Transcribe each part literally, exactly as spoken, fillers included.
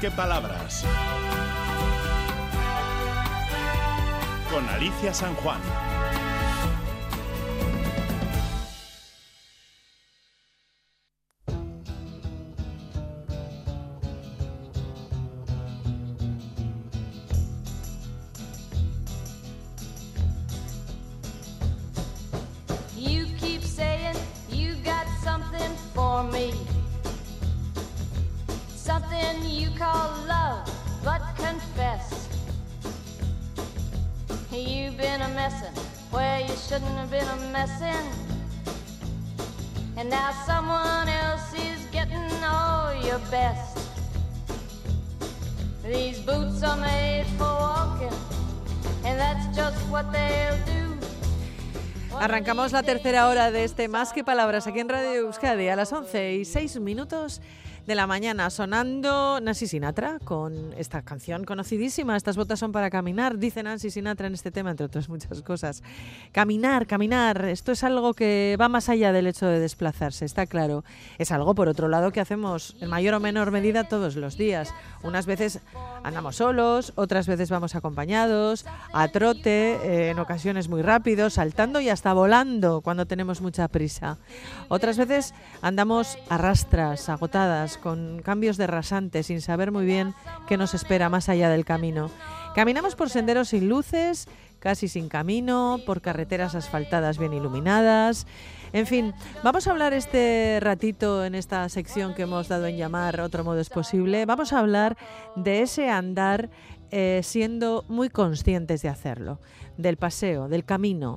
que palabras. Con Alicia San Juan. You keep saying you got something for me, something you call love, but confess you've been a messin' where you shouldn't have been a messin', and now someone else is getting all your best. These boots are made for walking, and that's just what they'll do. Arrancamos la tercera hora de este Más que Palabras aquí en Radio Euskadi a las once y seis minutos de la mañana, sonando Nancy Sinatra con esta canción conocidísima, Estas botas son para caminar, dice Nancy Sinatra en este tema, entre otras muchas cosas. Caminar, caminar, esto es algo que va más allá del hecho de desplazarse, está claro. Es algo, por otro lado, que hacemos en mayor o menor medida todos los días. Unas veces andamos solos, otras veces vamos acompañados, a trote, eh, en ocasiones muy rápido, saltando y hasta volando cuando tenemos mucha prisa. Otras veces andamos a rastras, agotadas, con cambios de rasante, sin saber muy bien qué nos espera más allá del camino. Caminamos por senderos sin luces, casi sin camino, por carreteras asfaltadas bien iluminadas. En fin, vamos a hablar este ratito en esta sección que hemos dado en llamar Otro modo es posible. Vamos a hablar de ese andar eh, siendo muy conscientes de hacerlo, del paseo, del camino,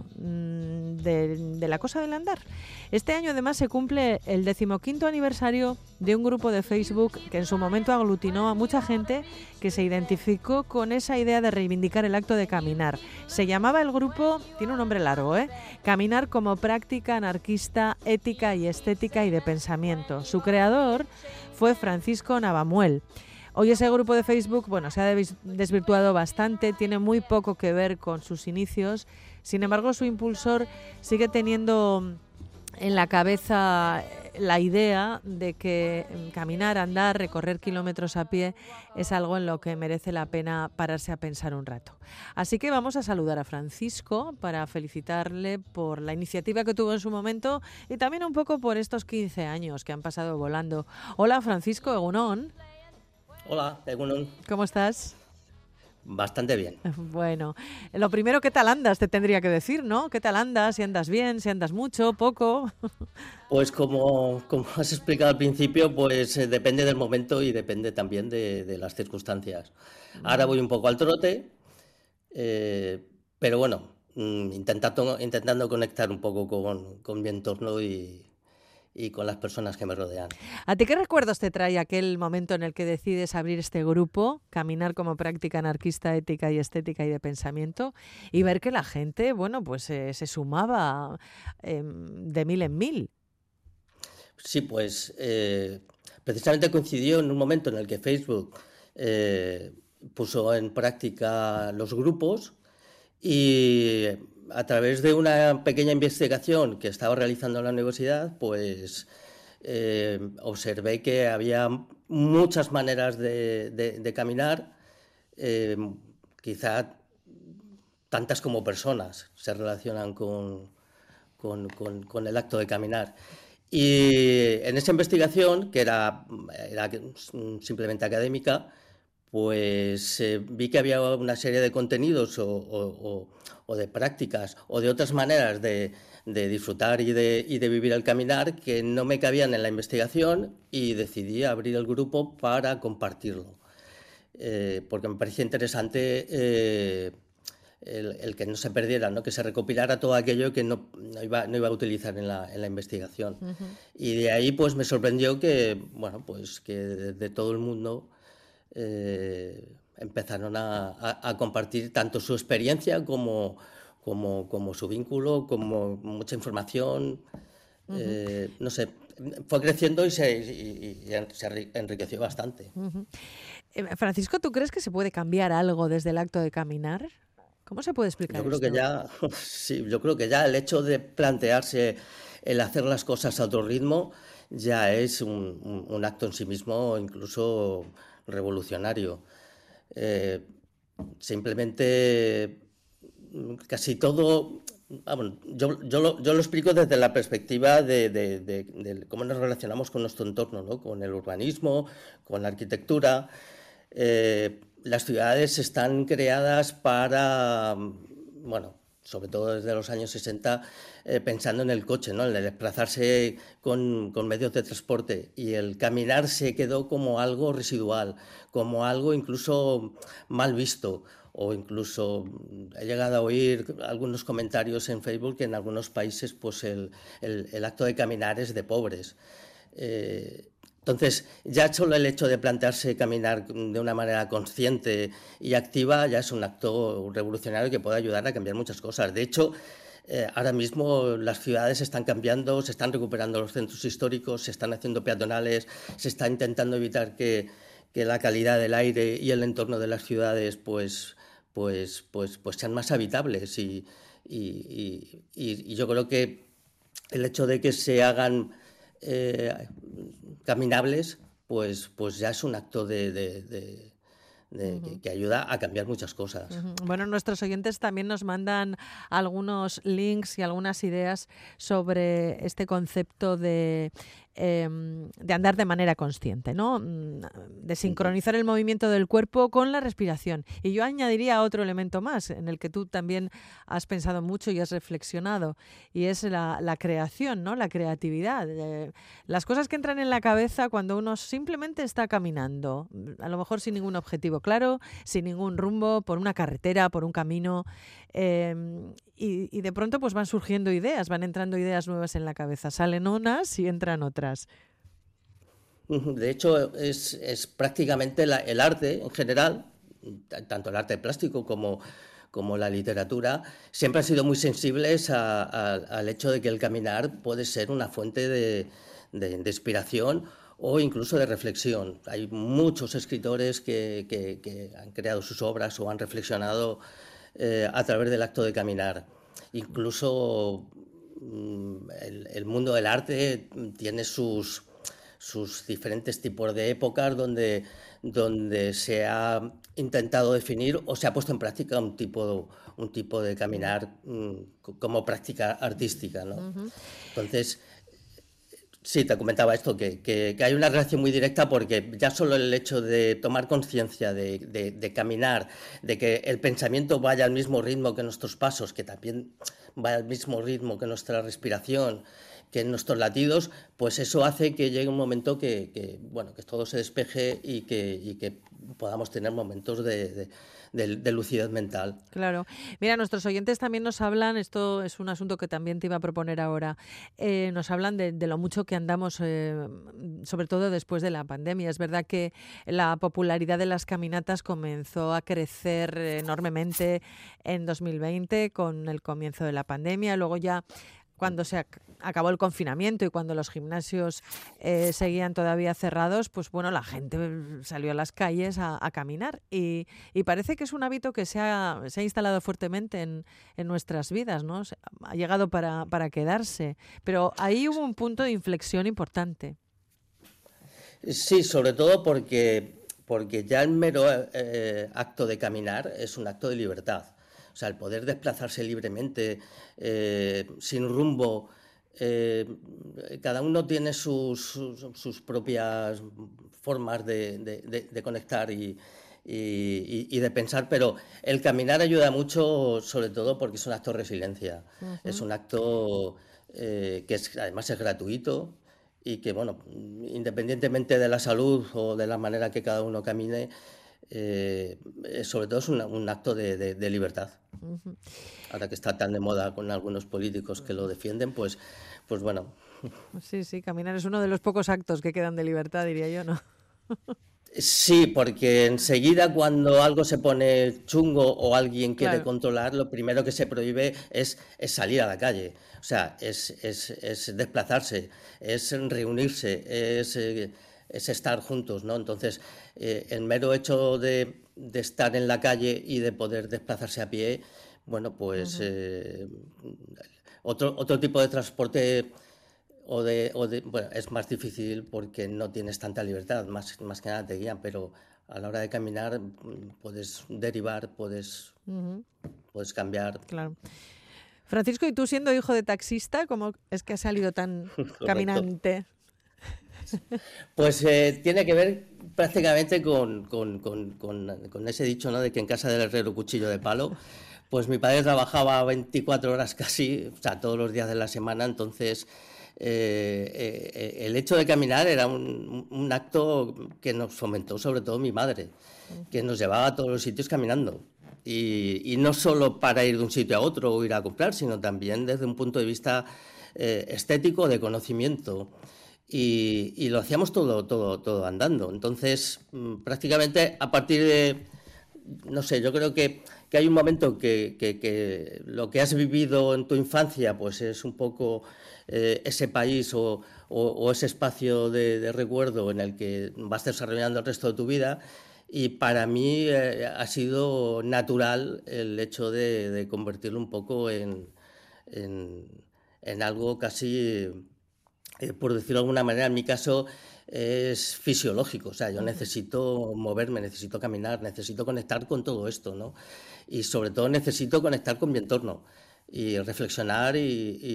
de, de la cosa del andar. Este año además se cumple el decimoquinto aniversario de un grupo de Facebook que en su momento aglutinó a mucha gente que se identificó con esa idea de reivindicar el acto de caminar. Se llamaba el grupo, tiene un nombre largo, ¿eh? Caminar como práctica anarquista, ética y estética y de pensamiento. Su creador fue Francisco Navamuel. Hoy ese grupo de Facebook, bueno, se ha desvirtuado bastante, tiene muy poco que ver con sus inicios. Sin embargo, su impulsor sigue teniendo en la cabeza la idea de que caminar, andar, recorrer kilómetros a pie es algo en lo que merece la pena pararse a pensar un rato. Así que vamos a saludar a Francisco para felicitarle por la iniciativa que tuvo en su momento y también un poco por estos quince años que han pasado volando. Hola Francisco, egunon. Hola, Egunon. ¿Cómo estás? Bastante bien. Bueno, lo primero, ¿qué tal andas? Te tendría que decir, ¿no? ¿Qué tal andas? Si andas bien, si andas mucho, poco. Pues como, como has explicado al principio, pues eh, depende del momento y depende también de, de las circunstancias. Ahora voy un poco al trote, eh, pero bueno, mm, intentando, intentando conectar un poco con, con mi entorno y... y con las personas que me rodean. ¿A ti qué recuerdos te trae aquel momento en el que decides abrir este grupo, caminar como práctica anarquista, ética y estética y de pensamiento, y ver que la gente, bueno, pues eh, se sumaba eh, de mil en mil? Sí, pues eh, precisamente coincidió en un momento en el que Facebook eh, puso en práctica los grupos y a través de una pequeña investigación que estaba realizando en la universidad, pues eh, observé que había muchas maneras de, de, de caminar, eh, quizá tantas como personas se relacionan con, con, con, con el acto de caminar. Y en esa investigación, que era, era simplemente académica, pues eh, vi que había una serie de contenidos o, o, o de prácticas o de otras maneras de, de disfrutar y de, y de vivir el caminar que no me cabían en la investigación y decidí abrir el grupo para compartirlo, eh, porque me parecía interesante eh, el, el que no se perdiera, ¿no? Que se recopilara todo aquello que no, no, iba, no iba a utilizar en la, en la investigación. Uh-huh. Y de ahí pues me sorprendió que, bueno, pues que de, de todo el mundo Eh, empezaron a, a, a compartir tanto su experiencia como, como, como su vínculo, como mucha información. Uh-huh. eh, no sé, fue creciendo y se, y, y se enriqueció bastante. Uh-huh. eh, Francisco, ¿tú crees que se puede cambiar algo desde el acto de caminar? ¿Cómo se puede explicar yo creo esto? Que ya, sí, yo creo que ya el hecho de plantearse el hacer las cosas a otro ritmo ya es un, un, un acto en sí mismo incluso revolucionario. Eh, simplemente casi todo, bueno, yo, yo, lo, yo lo explico desde la perspectiva de, de, de, de cómo nos relacionamos con nuestro entorno, ¿no? Con el urbanismo, con la arquitectura. Eh, las ciudades están creadas para, bueno, sobre todo desde los años sesenta, eh, pensando en el coche, ¿no? En el desplazarse con, con medios de transporte, y el caminar se quedó como algo residual, como algo incluso mal visto, o incluso he llegado a oír algunos comentarios en Facebook que en algunos países pues el, el, el acto de caminar es de pobres. Eh, Entonces, ya solo el hecho de plantearse caminar de una manera consciente y activa ya es un acto revolucionario que puede ayudar a cambiar muchas cosas. De hecho, eh, ahora mismo las ciudades están cambiando, se están recuperando los centros históricos, se están haciendo peatonales, se está intentando evitar que, que la calidad del aire y el entorno de las ciudades pues, pues, pues, pues sean más habitables. Y, y, y, y yo creo que el hecho de que se hagan Eh, caminables, pues, pues ya es un acto de, de, de, de uh-huh. que, que ayuda a cambiar muchas cosas. Uh-huh. Bueno, nuestros oyentes también nos mandan algunos links y algunas ideas sobre este concepto de Eh, de andar de manera consciente, ¿no? De sincronizar el movimiento del cuerpo con la respiración. Y yo añadiría otro elemento más, en el que tú también has pensado mucho y has reflexionado, y es la, la creación, ¿no? La creatividad. Eh, las cosas que entran en la cabeza cuando uno simplemente está caminando, a lo mejor sin ningún objetivo claro, sin ningún rumbo, por una carretera, por un camino, eh, y, y de pronto pues van surgiendo ideas, van entrando ideas nuevas en la cabeza. Salen unas y entran otras. De hecho, es, es prácticamente la, el arte en general, tanto el arte plástico como, como la literatura, siempre han sido muy sensibles a, a, al hecho de que el caminar puede ser una fuente de, de, de inspiración o incluso de reflexión. Hay muchos escritores que, que, que han creado sus obras o han reflexionado eh, a través del acto de caminar. Incluso el, el mundo del arte tiene sus, sus diferentes tipos de épocas donde, donde se ha intentado definir o se ha puesto en práctica un tipo, un tipo de caminar como práctica artística, ¿no? Uh-huh. Entonces, sí, te comentaba esto, que, que, que hay una relación muy directa, porque ya solo el hecho de tomar conciencia de, de, de caminar, de que el pensamiento vaya al mismo ritmo que nuestros pasos, que también vaya al mismo ritmo que nuestra respiración, que nuestros latidos, pues eso hace que llegue un momento que, que bueno, que todo se despeje y que, y que podamos tener momentos de, de De, de lucidez mental. Claro. Mira, nuestros oyentes también nos hablan, esto es un asunto que también te iba a proponer ahora, eh, nos hablan de, de lo mucho que andamos, eh, sobre todo después de la pandemia. Es verdad que la popularidad de las caminatas comenzó a crecer enormemente en dos mil veinte con el comienzo de la pandemia, luego ya cuando se ac- acabó el confinamiento y cuando los gimnasios eh, seguían todavía cerrados, pues bueno, la gente salió a las calles a, a caminar y, y parece que es un hábito que se ha, se ha instalado fuertemente en, en nuestras vidas, ¿no? Se, ha llegado para, para quedarse, pero ahí hubo un punto de inflexión importante. Sí, sobre todo porque, porque ya el mero eh, acto de caminar es un acto de libertad. O sea, el poder desplazarse libremente, eh, sin rumbo. Eh, cada uno tiene sus, sus, sus propias formas de, de, de, de conectar y, y, y de pensar, pero el caminar ayuda mucho, sobre todo porque es un acto de resiliencia. Uh-huh. Es un acto eh, que es, además es gratuito y que, bueno, independientemente de la salud o de la manera que cada uno camine, Eh, sobre todo es un, un acto de, de, de libertad. Uh-huh. Ahora que está tan de moda con algunos políticos que lo defienden, pues, pues bueno. Sí, sí, caminar es uno de los pocos actos que quedan de libertad, diría yo, ¿no? Sí, porque enseguida cuando algo se pone chungo o alguien quiere claro. controlar, lo primero que se prohíbe es, es salir a la calle. O sea, es, es, es desplazarse, es reunirse, es... Eh, es estar juntos, ¿no? Entonces, eh, el mero hecho de, de estar en la calle y de poder desplazarse a pie, bueno, pues uh-huh. eh, otro, otro tipo de transporte o de, o de, bueno, es más difícil porque no tienes tanta libertad, más, más que nada te guían, pero a la hora de caminar puedes derivar, puedes, uh-huh. puedes cambiar. Claro. Francisco, ¿y tú siendo hijo de taxista, cómo es que has salido tan caminante? Pues eh, tiene que ver prácticamente con, con, con, con, con ese dicho, ¿no?, de que en casa del herrero cuchillo de palo. Pues mi padre trabajaba veinticuatro horas casi, o sea, todos los días de la semana, entonces eh, eh, el hecho de caminar era un, un acto que nos fomentó sobre todo mi madre, que nos llevaba a todos los sitios caminando. Y, y no solo para ir de un sitio a otro o ir a comprar, sino también desde un punto de vista eh, estético, de conocimiento. Y, y lo hacíamos todo, todo, todo andando. Entonces, prácticamente a partir de, no sé, yo creo que, que hay un momento que, que, que lo que has vivido en tu infancia, pues es un poco eh, ese país o, o, o ese espacio de, de recuerdo en el que vas desarrollando el resto de tu vida. Y para mí eh, ha sido natural el hecho de, de convertirlo un poco en, en, en algo casi, eh, por decirlo de alguna manera, en mi caso es fisiológico. O sea, yo necesito moverme, necesito caminar, necesito conectar con todo esto, ¿no? Y sobre todo necesito conectar con mi entorno y reflexionar y,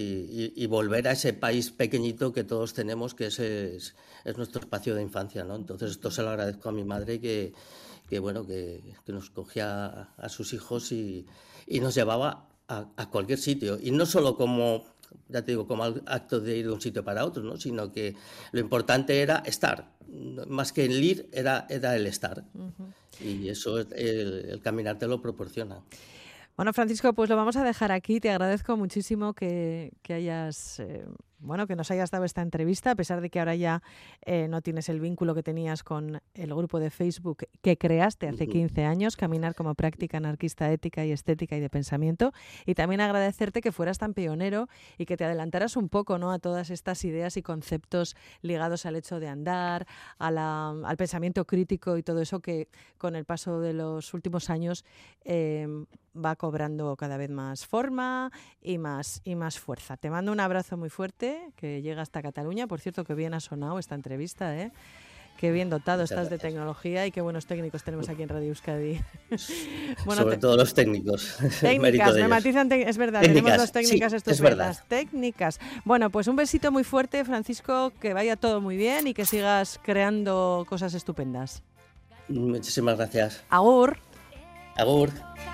y, y volver a ese país pequeñito que todos tenemos, que ese es, es nuestro espacio de infancia, ¿no? Entonces esto se lo agradezco a mi madre que, que bueno, que, que nos cogía a, a sus hijos y, y nos llevaba a, a cualquier sitio. Y no solo como, ya te digo, como acto de ir de un sitio para otro, ¿no?, sino que lo importante era estar. Más que el ir, era, era el estar. Uh-huh. Y eso el, el caminar te lo proporciona. Bueno, Francisco, pues lo vamos a dejar aquí. Te agradezco muchísimo que, que hayas, eh, bueno, que nos hayas dado esta entrevista, a pesar de que ahora ya eh, no tienes el vínculo que tenías con el grupo de Facebook que creaste hace quince años, Caminar como práctica anarquista ética y estética y de pensamiento. Y también agradecerte que fueras tan pionero y que te adelantaras un poco, ¿no?, a todas estas ideas y conceptos ligados al hecho de andar, a la, al pensamiento crítico y todo eso que con el paso de los últimos años eh, va cobrando cada vez más forma y más, y más fuerza. Te mando un abrazo muy fuerte que llega hasta Cataluña. Por cierto, que bien ha sonado esta entrevista, ¿eh? Qué bien dotado Muchas estás gracias. de tecnología y qué buenos técnicos tenemos aquí en Radio Euskadi. Bueno, sobre te... todo los técnicos. Técnicas, me matizan, te... es verdad, técnicas, tenemos dos técnicas sí, estupendas. Técnicas. Bueno, pues un besito muy fuerte, Francisco, que vaya todo muy bien y que sigas creando cosas estupendas. Muchísimas gracias. Agur. Agur.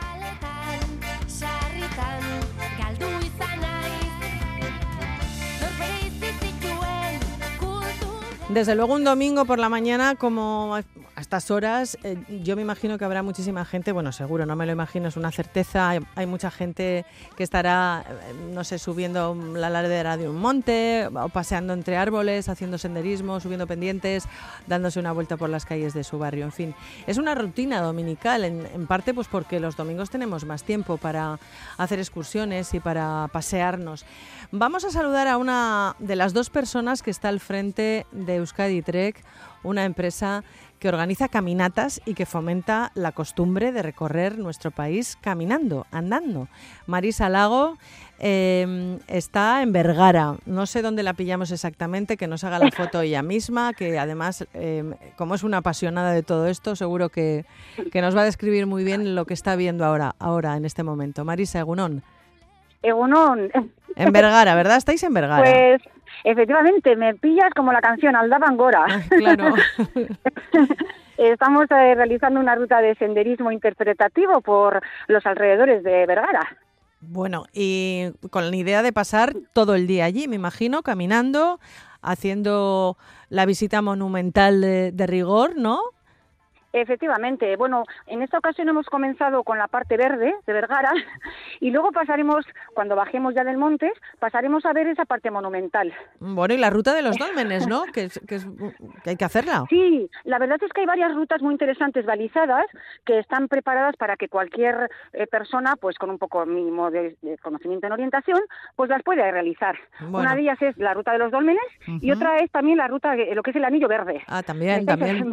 Desde luego un domingo por la mañana, como a estas horas, eh, yo me imagino que habrá muchísima gente, bueno, seguro, no me lo imagino, es una certeza, hay, hay mucha gente que estará, eh, no sé, subiendo la ladera de un monte, o paseando entre árboles, haciendo senderismo, subiendo pendientes, dándose una vuelta por las calles de su barrio, en fin. Es una rutina dominical, en, en parte pues porque los domingos tenemos más tiempo para hacer excursiones y para pasearnos. Vamos a saludar a una de las dos personas que está al frente de Euskadi Trek, una empresa que organiza caminatas y que fomenta la costumbre de recorrer nuestro país caminando, andando. Marisa Lago eh, está en Vergara, no sé dónde la pillamos exactamente, que nos haga la foto ella misma, que además, eh, como es una apasionada de todo esto, seguro que, que nos va a describir muy bien lo que está viendo ahora, ahora en este momento. Marisa, egunon. Egunon. En Vergara, ¿verdad? ¿Estáis en Vergara? Pues efectivamente, me pillas como la canción Aldaban Gora. Ah, claro. Estamos eh, realizando una ruta de senderismo interpretativo por los alrededores de Vergara. Bueno, y con la idea de pasar todo el día allí, me imagino, caminando, haciendo la visita monumental de, de rigor, ¿no? Efectivamente, bueno, en esta ocasión hemos comenzado con la parte verde de Vergara y luego pasaremos, cuando bajemos ya del monte, pasaremos a ver esa parte monumental. Bueno, y la ruta de los dólmenes, ¿no? Que, es, que, es, que hay que hacerla. Sí, la verdad es que hay varias rutas muy interesantes balizadas que están preparadas para que cualquier eh, persona, pues con un poco mínimo de, de conocimiento en orientación, pues las pueda realizar. Bueno. Una de ellas es la ruta de los dólmenes uh-huh. y otra es también la ruta, lo que es el anillo verde. Ah, también, Entonces, también.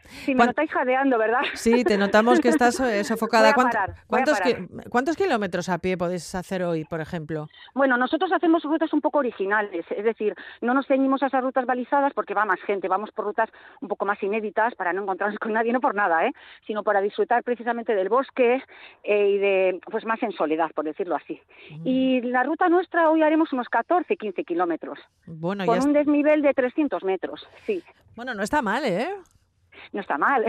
Sí, me ¿Cuán- notáis jadeando, ¿verdad? Sí, te notamos que estás eh, sofocada. Voy a ¿Cuánto- parar, voy a ¿Cuántos, parar. ki- cuántos kilómetros a pie podéis hacer hoy, por ejemplo? Bueno, nosotros hacemos rutas un poco originales, es decir, no nos ceñimos a esas rutas balizadas porque va más gente, vamos por rutas un poco más inéditas para no encontrarnos con nadie, no por nada, ¿eh? Sino para disfrutar precisamente del bosque eh, y de, pues más en soledad, por decirlo así. Y la ruta nuestra hoy haremos unos catorce, quince kilómetros, Bueno, ya con es- un desnivel de trescientos metros, sí. bueno, no está mal, ¿eh? No está mal.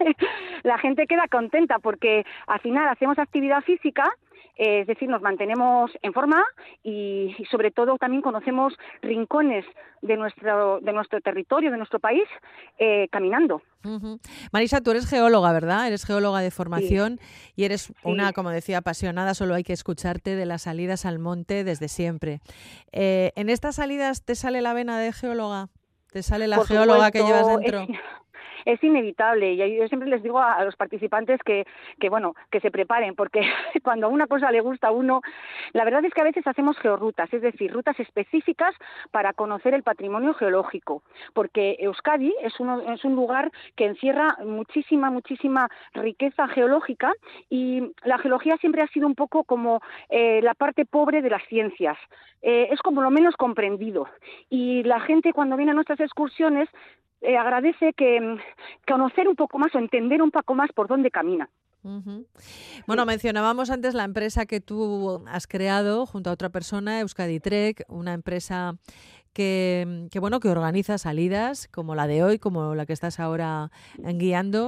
La gente queda contenta porque al final hacemos actividad física, eh, es decir, nos mantenemos en forma y, y sobre todo también conocemos rincones de nuestro, de nuestro territorio, de nuestro país, eh, caminando. Ujú. Marisa, tú eres geóloga, ¿verdad? Eres geóloga de formación y eres una, como decía, apasionada, solo hay que escucharte, de las salidas al monte desde siempre. Eh, ¿En estas salidas te sale la vena de geóloga? ¿Te sale la Por geóloga que llevas supuesto, dentro? Es, es inevitable y yo siempre les digo a, a los participantes que, que, bueno, que se preparen porque cuando una cosa le gusta a uno, la verdad es que a veces hacemos georrutas, es decir, rutas específicas para conocer el patrimonio geológico, porque Euskadi es, uno, es un lugar que encierra muchísima, muchísima riqueza geológica y la geología siempre ha sido un poco como eh, la parte pobre de las ciencias, eh, es como lo menos comprendido y la gente cuando viene a nuestras excursiones Eh, agradece que mm, conocer un poco más o entender un poco más por dónde camina. Ujú. Bueno, mencionábamos antes la empresa que tú has creado junto a otra persona, Euskadi Trek, una empresa que, que, bueno, que organiza salidas como la de hoy, como la que estás ahora guiando.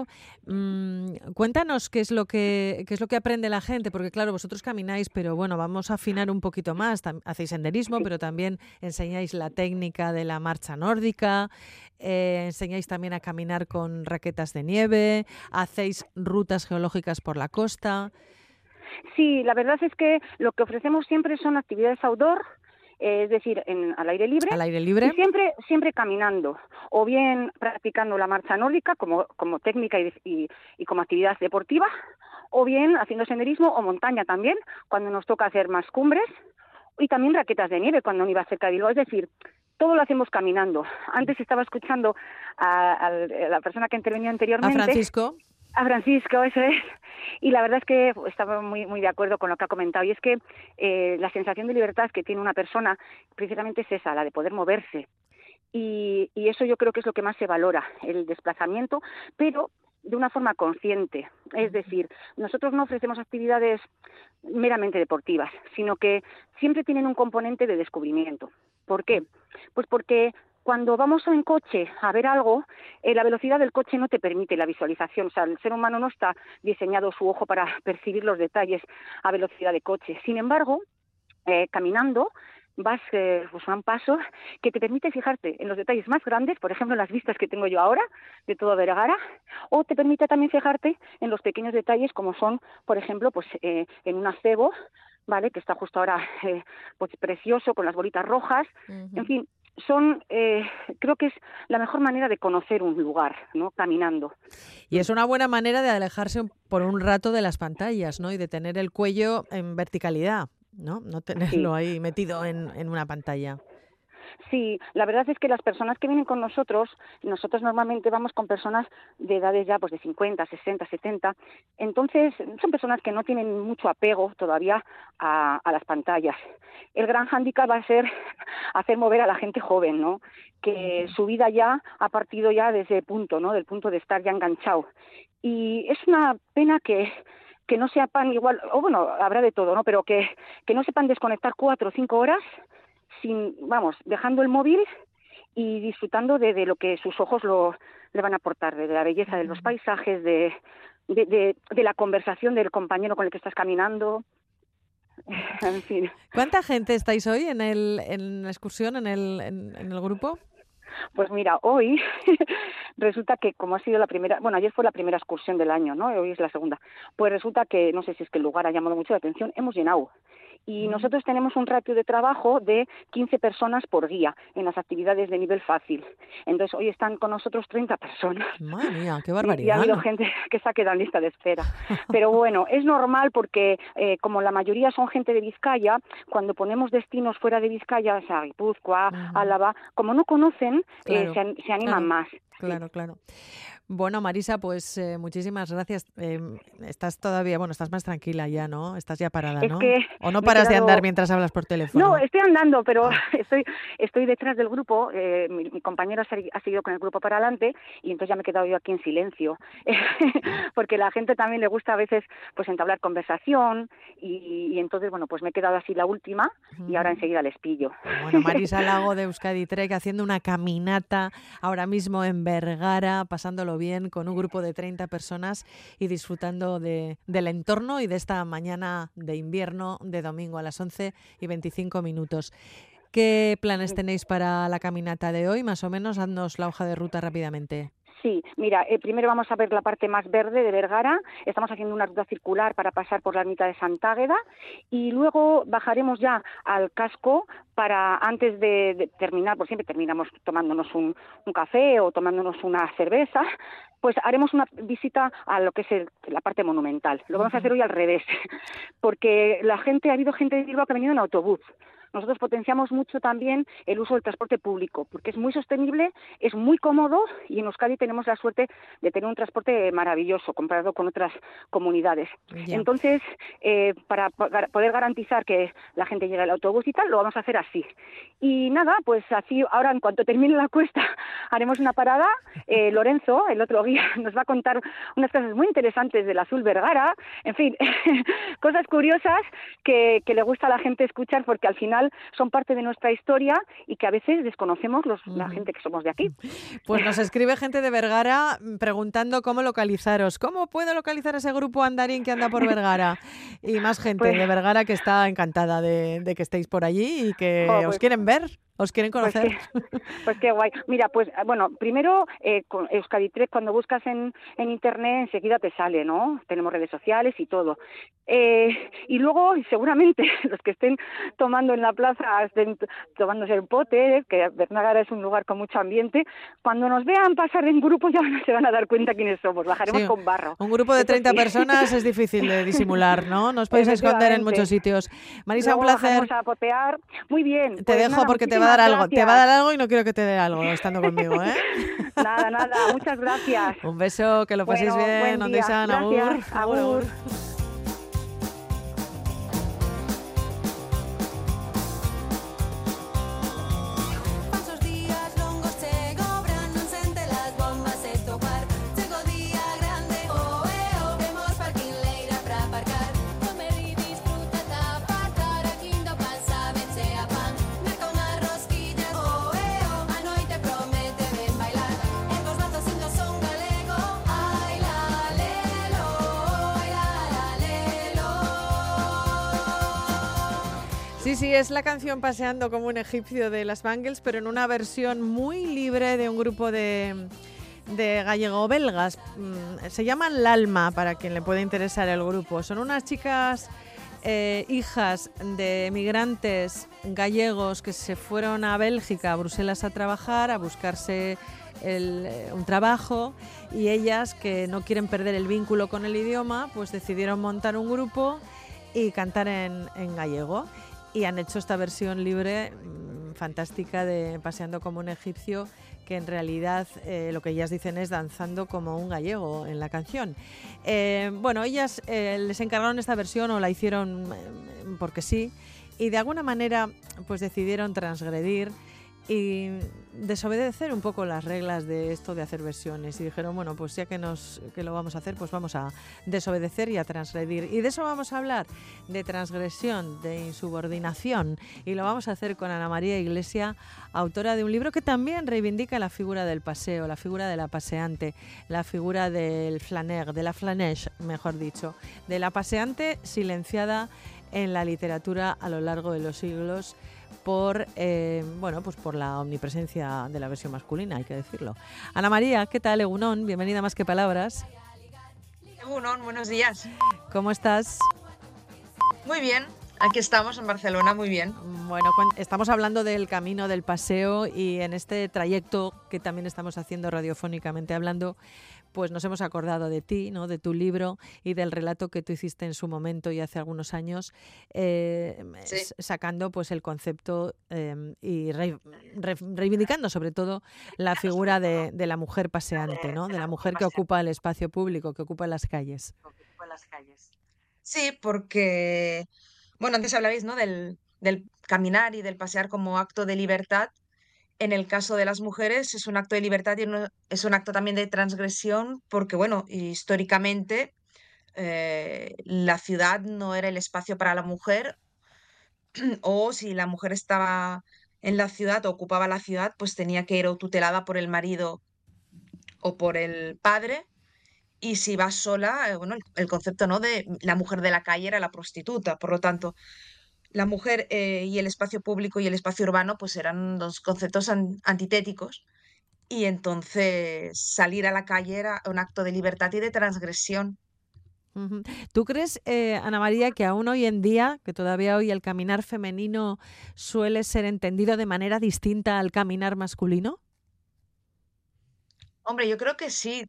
Mm, cuéntanos qué es lo que qué es lo que aprende la gente, porque claro, vosotros camináis, pero bueno, vamos a afinar un poquito más. Tam- hacéis senderismo, Sí. pero también enseñáis la técnica de la marcha nórdica, eh, enseñáis también a caminar con raquetas de nieve, hacéis rutas geológicas por la costa. Sí, la verdad es que lo que ofrecemos siempre son actividades outdoor, eh, es decir, en, al aire libre. Al aire libre. Y siempre, siempre caminando, o bien practicando la marcha nórdica como, como técnica y, y, y como actividad deportiva, o bien haciendo senderismo o montaña también, cuando nos toca hacer más cumbres, y también raquetas de nieve cuando uno iba cerca de Bilbao, es decir, todo lo hacemos caminando. Antes estaba escuchando a, a la persona que intervenía A anteriormente. Francisco. A Francisco, eso es. Y la verdad es que estaba muy muy de acuerdo con lo que ha comentado. Y es que eh, la sensación de libertad que tiene una persona precisamente es esa, la de poder moverse. Y, y eso yo creo que es lo que más se valora, el desplazamiento, pero de una forma consciente. Es decir, nosotros no ofrecemos actividades meramente deportivas, sino que siempre tienen un componente de descubrimiento. ¿Por qué? Pues porque cuando vamos en coche a ver algo, eh, la velocidad del coche no te permite la visualización. O sea, el ser humano no está diseñado su ojo para percibir los detalles a velocidad de coche. Sin embargo, eh, caminando vas eh, pues a un paso que te permite fijarte en los detalles más grandes, por ejemplo, en las vistas que tengo yo ahora de todo Vergara, o te permite también fijarte en los pequeños detalles como son, por ejemplo, pues eh, en un acebo, ¿vale?, que está justo ahora eh, pues precioso con las bolitas rojas. Uh-huh. En fin, son eh, creo que es la mejor manera de conocer un lugar, ¿no?, caminando. Y es una buena manera de alejarse un, por un rato de las pantallas, ¿no?, y de tener el cuello en verticalidad, ¿no? No tenerlo Sí. ahí metido en, en una pantalla. Sí, la verdad es que las personas que vienen con nosotros, nosotros normalmente vamos con personas de edades ya pues de cincuenta, sesenta, setenta, entonces son personas que no tienen mucho apego todavía a, a las pantallas. El gran hándicap va a ser hacer mover a la gente joven, ¿no?, que su vida ya ha partido ya de ese punto, ¿no?, del punto de estar ya enganchado. Y es una pena que que no sepan igual, o bueno, habrá de todo, ¿no?, pero que, que no sepan desconectar cuatro o cinco horas sin, vamos, dejando el móvil y disfrutando de, de lo que sus ojos lo, le van a aportar, de la belleza de los paisajes, de, de, de, de la conversación del compañero con el que estás caminando, en fin. ¿Cuánta gente estáis hoy en el en la excursión, en el, en, en el grupo? Pues mira, hoy resulta que como ha sido la primera, bueno, ayer fue la primera excursión del año, ¿no?, hoy es la segunda, pues resulta que, no sé si es que el lugar ha llamado mucho la atención, hemos llenado. Y nosotros tenemos un ratio de trabajo de quince personas por día en las actividades de nivel fácil. Entonces, hoy están con nosotros treinta personas. Madre mía, qué Y, y barbaridad. ha habido ¿no? gente que se ha quedado en lista de espera. Pero bueno, es normal porque eh, como la mayoría son gente de Vizcaya, cuando ponemos destinos fuera de Vizcaya, o sea, Guipúzcoa, Ujú. Álava, como no conocen, Claro, eh, se, an- se animan claro. más. Claro, claro. Bueno, Marisa, pues eh, muchísimas gracias. Eh, estás todavía, bueno, estás más tranquila ya, ¿no? Estás ya parada, Es ¿no? que ¿O no me he paras de quedado- andar mientras hablas por teléfono? No, estoy andando, pero Ah. estoy estoy detrás del grupo. Eh, mi, mi compañero ha, segui- ha seguido con el grupo para adelante y entonces ya me he quedado yo aquí en silencio, porque a la gente también le gusta a veces pues entablar conversación y, y entonces, bueno, pues me he quedado así la última y ahora enseguida les pillo. Bueno, Marisa Lago de Euskadi Trek haciendo una caminata ahora mismo en Vergara, pasándolo bien con un grupo de treinta personas y disfrutando de, del entorno y de esta mañana de invierno de domingo a las once y veinticinco minutos. ¿Qué planes tenéis para la caminata de hoy? Más o menos, haznos la hoja de ruta rápidamente. Sí, mira, eh, primero vamos a ver la parte más verde de Vergara. Estamos haciendo una ruta circular para pasar por la ermita de Sant'Águeda y luego bajaremos ya al casco para, antes de, de terminar, por siempre terminamos tomándonos un, un café o tomándonos una cerveza, pues haremos una visita a lo que es el, la parte monumental. Lo vamos a hacer hoy al revés, porque la gente, ha habido gente de Bilbao que ha venido en autobús. Nosotros potenciamos mucho también el uso del transporte público, porque es muy sostenible, es muy cómodo y en Euskadi tenemos la suerte de tener un transporte maravilloso comparado con otras comunidades. Ya. Entonces, eh, para poder garantizar que la gente llegue al autobús y tal, lo vamos a hacer así. Y nada, pues así, ahora en cuanto termine la cuesta, haremos una parada. Eh, Lorenzo, el otro guía, nos va a contar unas cosas muy interesantes del Azul Vergara, en fin, cosas curiosas que, que le gusta a la gente escuchar porque al final son parte de nuestra historia y que a veces desconocemos los, uh-huh. la gente que somos de aquí. Pues nos escribe gente de Vergara preguntando cómo localizaros. ¿Cómo puedo localizar a ese grupo andarín que anda por Vergara? Y más gente pues, de Vergara que está encantada de, de que estéis por allí y que oh, pues, os quieren ver. ¿Os quieren conocer? Pues qué, pues qué guay. Mira, pues bueno, primero eh, con Euskadi Trek, cuando buscas en, en internet enseguida te sale, ¿no? Tenemos redes sociales y todo. Eh, y luego, seguramente, los que estén tomando en la plaza, estén tomándose el pote, que Vergara es un lugar con mucho ambiente, cuando nos vean pasar en grupo ya se van a dar cuenta quiénes somos. Bajaremos sí, con barro. Un grupo de treinta sí. personas es difícil de disimular, ¿no? Nos podéis esconder en muchos sitios. Marisa, luego un placer. Vamos a potear. Muy bien. Te pues dejo nada, porque te va a dar algo. Gracias. Te va a dar algo y no quiero que te dé algo estando conmigo, ¿eh? Nada, nada. Muchas gracias. Un beso, que lo paséis bueno, bien. Buen día. Gracias. Agur. Agur. Agur. Sí, sí, es la canción Paseando como un egipcio de las Bangles, pero en una versión muy libre de un grupo de, de gallego-belgas. Se llaman L'Alma, para quien le pueda interesar el grupo. Son unas chicas eh, hijas de migrantes gallegos que se fueron a Bélgica, a Bruselas, a trabajar, a buscarse el, un trabajo, y ellas, que no quieren perder el vínculo con el idioma, pues decidieron montar un grupo y cantar en, en gallego. Y han hecho esta versión libre mmm, fantástica de Paseando como un egipcio, que en realidad eh, lo que ellas dicen es danzando como un gallego en la canción. Eh, bueno, ellas eh, les encargaron esta versión o la hicieron eh, porque sí, y de alguna manera pues decidieron transgredir y desobedecer un poco las reglas de esto de hacer versiones, y dijeron, bueno, pues ya que nos que lo vamos a hacer, pues vamos a desobedecer y a transgredir, y de eso vamos a hablar, de transgresión, de insubordinación, y lo vamos a hacer con Ana María Iglesia, autora de un libro que también reivindica la figura del paseo, la figura de la paseante, la figura del flaneur, de la flanèche, mejor dicho, de la paseante silenciada en la literatura a lo largo de los siglos por eh, bueno, pues por la omnipresencia de la versión masculina, hay que decirlo. Ana María, ¿qué tal? Egunon, bienvenida a Más que Palabras. Egunon, buenos días. ¿Cómo estás? Muy bien, aquí estamos en Barcelona, muy bien. Bueno, estamos hablando del camino del paseo, y en este trayecto que también estamos haciendo radiofónicamente hablando, pues nos hemos acordado de ti, ¿no? De tu libro y del relato que tú hiciste en su momento y hace algunos años, eh, sí. sacando pues el concepto eh, y re, re- reivindicando sobre todo la figura de, de la mujer paseante, ¿no? De la mujer que ocupa el espacio público, que ocupa las calles. Sí, porque, bueno, antes hablabais, ¿no? Del, del caminar y del pasear como acto de libertad. En el caso de las mujeres es un acto de libertad y uno- es un acto también de transgresión porque, bueno, históricamente eh, la ciudad no era el espacio para la mujer o si la mujer estaba en la ciudad o ocupaba la ciudad, pues tenía que ir o tutelada por el marido o por el padre. Y si vas sola, eh, bueno, el, el concepto, ¿no? De la mujer de la calle era la prostituta. Por lo tanto, la mujer eh, y el espacio público y el espacio urbano, pues eran dos conceptos an- antitéticos. Y entonces salir a la calle era un acto de libertad y de transgresión. Ujú. ¿Tú crees, eh, Ana María, que aún hoy en día, que todavía hoy el caminar femenino suele ser entendido de manera distinta al caminar masculino? Hombre, yo creo que sí,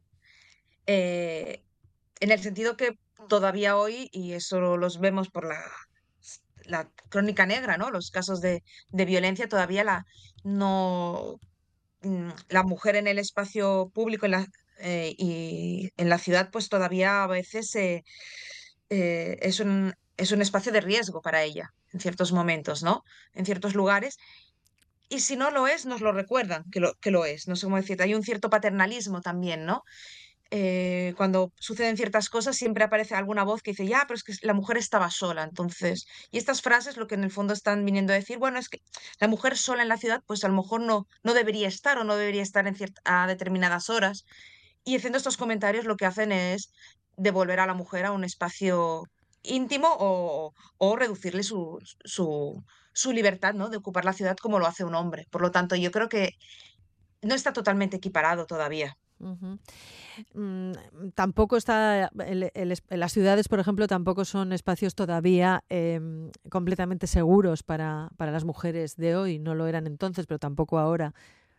eh, en el sentido que todavía hoy, y eso los vemos por la, la crónica negra, ¿no? Los casos de, de violencia, todavía la, no, mm, la mujer en el espacio público en la, eh, y en la ciudad, pues todavía a veces eh, eh, es un, es un espacio de riesgo para ella en ciertos momentos, ¿no? En ciertos lugares. Y si no lo es, nos lo recuerdan que lo, que lo es. No sé cómo decirte. Hay un cierto paternalismo también, ¿no? Eh, cuando suceden ciertas cosas, siempre aparece alguna voz que dice, ya, pero es que la mujer estaba sola. Entonces, y estas frases lo que en el fondo están viniendo a decir, bueno, es que la mujer sola en la ciudad, pues a lo mejor no, no debería estar o no debería estar en ciert- a determinadas horas. Y haciendo estos comentarios lo que hacen es devolver a la mujer a un espacio íntimo o, o reducirle su, su, su libertad, ¿no? De ocupar la ciudad como lo hace un hombre. Por lo tanto, yo creo que no está totalmente equiparado todavía. Ujú. Mm, tampoco está, el- el es- las ciudades, por ejemplo, tampoco son espacios todavía em, completamente seguros para, para las mujeres de hoy. No lo eran entonces, pero tampoco ahora.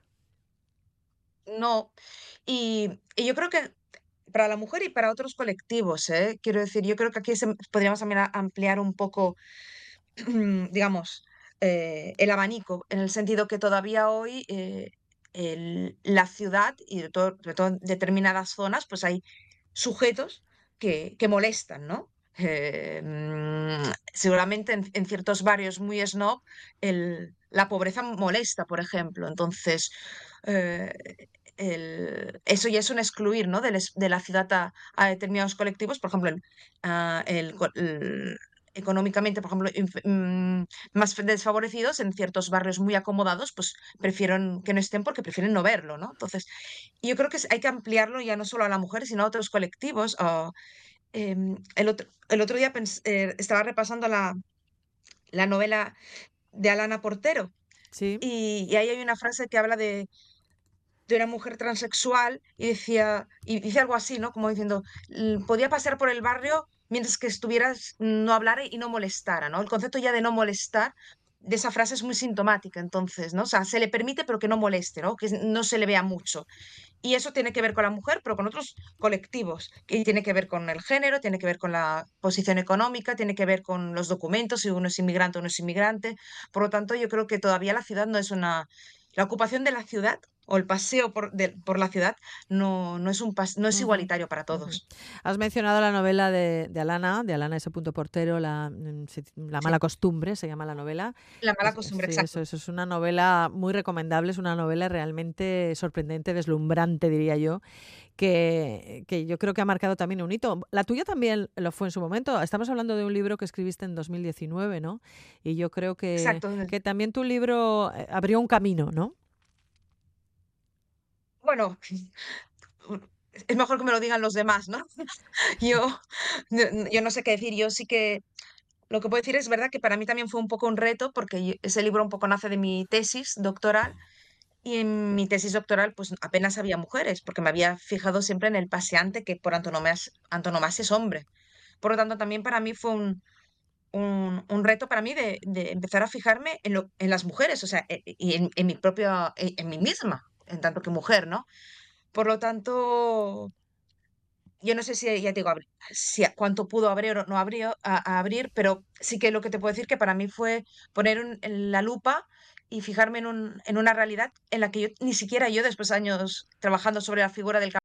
No. Y, y yo creo que para la mujer y para otros colectivos, ¿eh? Quiero decir, yo creo que aquí se- podríamos también a- ampliar un poco, digamos, eh, el abanico, en el sentido que todavía hoy eh, el- la ciudad y de todo, sobre todo en determinadas zonas, pues hay sujetos que, que molestan, ¿no? Eh, mm, seguramente en, en ciertos barrios muy snob el- la pobreza molesta, por ejemplo. Entonces, eh, el- eso ya es un excluir, ¿no? del es- de la ciudad a, a determinados colectivos. Por ejemplo, el, ah, el co- el- económicamente, por ejemplo, inf- mm, más desfavorecidos en ciertos barrios muy acomodados, pues prefieren que no estén porque prefieren no verlo, ¿no? Entonces, y yo creo que es- hay que ampliarlo ya no solo a la mujer, sino a otros colectivos. Ah, em, el otro, el otro día pens- eh, estaba repasando la, la novela de Alana Portero Sí. y, y ahí hay una frase que habla de, de una mujer transexual y decía, y dice algo así, ¿no? Como diciendo, "L- podía pasar por el barrio mientras que estuvieras, no hablara y no molestara, ¿no? El concepto ya de no molestar de esa frase es muy sintomática, entonces, ¿no? O sea, se le permite pero que no moleste, ¿no? Que no se le vea mucho. Y eso tiene que ver con la mujer, pero con otros colectivos. Y tiene que ver con el género, tiene que ver con la posición económica, tiene que ver con los documentos, si uno es inmigrante o no es inmigrante. Por lo tanto, yo creo que todavía la ciudad no es una... La ocupación de la ciudad o el paseo por, de- por la ciudad no, no es un pas- no es Ujú, igualitario para ujú. todos. Has mencionado la novela de, de Alana, de Alana S. Portero, la, mm, se ti- La mala Sí, costumbre, se llama la novela. la mala Es- costumbre, sí, eso, exacto. eso es una novela muy recomendable, es una novela realmente sorprendente, deslumbrante, diría yo, que, que yo creo que ha marcado también un hito. La tuya también lo fue en su momento. Estamos hablando de un libro que escribiste en dos mil diecinueve, ¿no? Y yo creo que, Exacto. que también tu libro eh, abrió un camino, ¿no? Bueno, es mejor que me lo digan los demás, ¿no? Yo, no- yo no sé qué decir. Yo sí que lo que puedo decir es verdad que para mí también fue un poco un reto porque yo- ese libro un poco nace de mi tesis doctoral y en mi tesis doctoral pues apenas había mujeres porque me había fijado siempre en el paseante que por antonomasia, antonomasia es hombre. Por lo tanto, también para mí fue un, un, un reto para mí de, de empezar a fijarme en, lo, en las mujeres, o sea, e- e- y en, en mi propia, en, en mí misma, en tanto que mujer, ¿no? Por lo tanto, yo no sé si, ya te digo, abri- si, a- cuánto pudo abrir o no abrir, a, a abrir, pero sí que lo que te puedo decir que para mí fue poner un- en la lupa y fijarme en un, en una realidad en la que yo, ni siquiera yo, después de años trabajando sobre la figura del